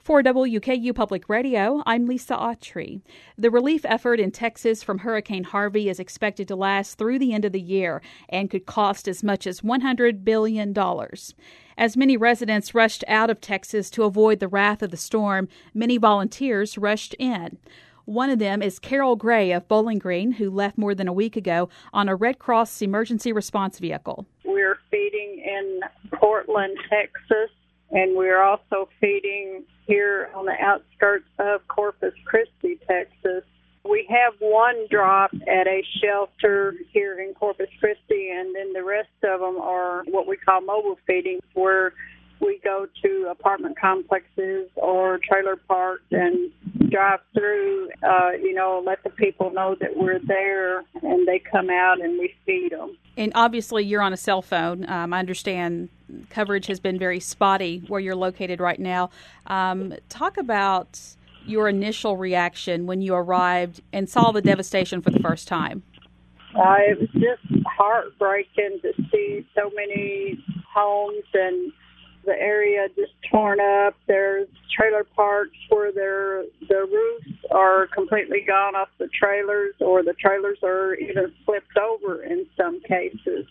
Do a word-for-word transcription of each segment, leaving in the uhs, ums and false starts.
For W K U Public Radio, I'm Lisa Autry. The relief effort in Texas from Hurricane Harvey is expected to last through the end of the year and could cost as much as one hundred billion dollars. As many residents rushed out of Texas to avoid the wrath of the storm, many volunteers rushed in. One of them is Carol Gray of Bowling Green, who left more than a week ago on a Red Cross emergency response vehicle. We're feeding in Portland, Texas, and we're also feeding here on the outskirts of Corpus Christi, Texas. We have one drop at a shelter here in Corpus Christi, and then the rest of them are what we call mobile feedings, where we go to apartment complexes or trailer parks and drive through, uh, you know, let the people know that we're there, and they come out and we feed them. And obviously you're on a cell phone. Um, I understand coverage has been very spotty where you're located right now. Um, talk about your initial reaction when you arrived and saw the devastation for the first time. Uh, it was just heartbreaking to see so many homes and the area just torn up. There's trailer parks where their the roofs are completely gone off the trailers, or the trailers are even flipped over in some cases.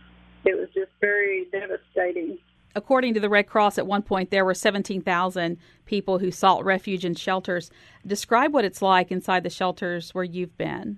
It was just very devastating. According to the Red Cross, at one point there were seventeen thousand people who sought refuge in shelters. Describe what it's like inside the shelters where you've been.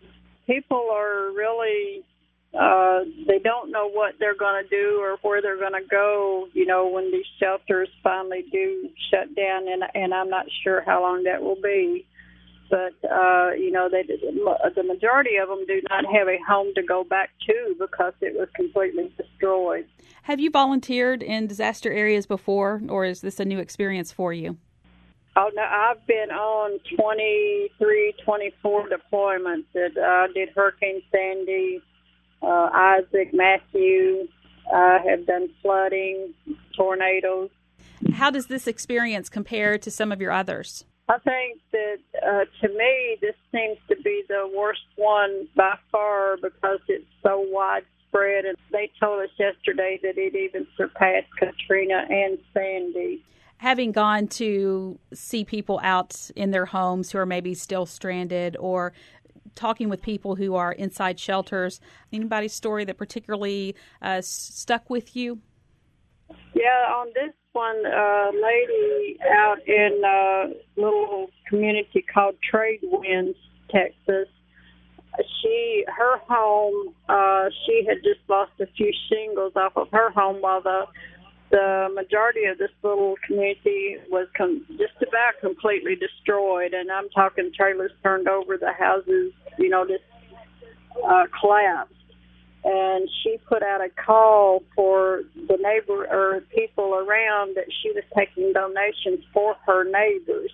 People are really, uh, they don't know what they're going to do or where they're going to go, you know, when these shelters finally do shut down, and, and I'm not sure how long that will be. But, uh, you know, they, the majority of them do not have a home to go back to because it was completely destroyed. Have you volunteered in disaster areas before, or is this a new experience for you? Oh, no, I've been on twenty-three, twenty-four deployments. That I uh, did Hurricane Sandy, uh, Isaac, Matthew. I have done flooding, tornadoes. How does this experience compare to some of your others? I think that, uh, to me, this seems to be the worst one by far because it's so widespread. And they told us yesterday that it even surpassed Katrina and Sandy. Having gone to see people out in their homes who are maybe still stranded, or talking with people who are inside shelters, anybody's story that particularly uh, stuck with you? Yeah, on this one uh, lady out in a little community called Trade Winds, Texas, she, her home, uh, she had just lost a few shingles off of her home while the the majority of this little community was com- just about completely destroyed. And I'm talking trailers turned over, the houses, you know, just uh, collapsed. And she put out a call for the neighbor or people around that she was taking donations for her neighbors.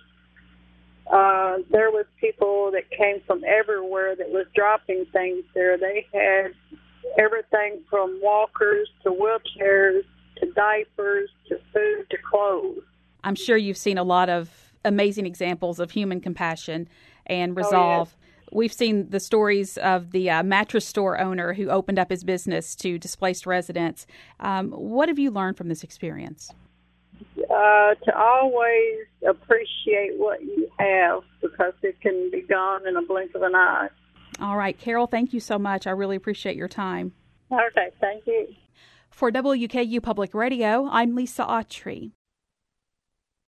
Uh, there was people that came from everywhere that was dropping things there. They had everything from walkers to wheelchairs to diapers to food to clothes. I'm sure you've seen a lot of amazing examples of human compassion and resolve. Oh, yes. We've seen the stories of the uh, mattress store owner who opened up his business to displaced residents. Um, what have you learned from this experience? Uh, to always appreciate what you have, because it can be gone in a blink of an eye. All right, Carol, thank you so much. I really appreciate your time. Okay, thank you. For W K U Public Radio, I'm Lisa Autry.